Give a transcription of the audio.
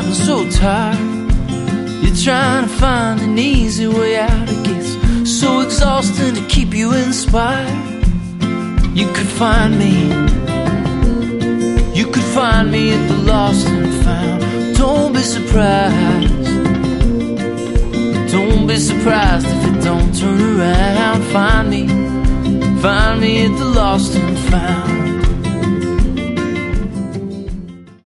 gotten so tired. You're trying to find an easy way out. It gets so exhausting to keep you inspired. You could find me. You could find me at the lost and found. Don't be surprised. Don't be surprised if it don't turn around. Find me at the lost and found.